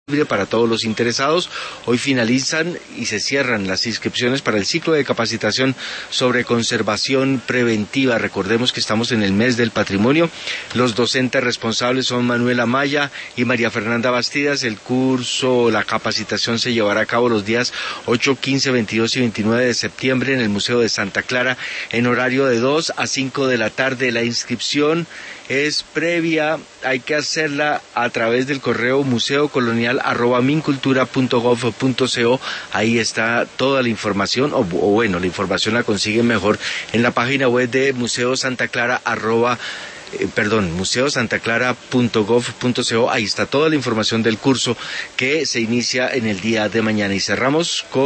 para todos los interesados. Hoy finalizan y se cierran las inscripciones para el ciclo de capacitación sobre conservación preventiva. Recordemos que estamos en el mes del patrimonio. Los docentes responsables son Manuel Amaya y María Fernanda Bastidas. El curso, la capacitación se llevará a cabo los días 8, 15, 22 y 29 de septiembre en el Museo de Santa Clara en horario de 2 a 5 de la tarde. La inscripción es previa, hay que hacerla a través del correo museocolonial@mincultura.gov.co. Ahí está toda la información, o bueno, la información la consiguen mejor en la página web de museosantaclara.gov.co. Ahí está toda la información del curso que se inicia en el día de mañana. Y cerramos con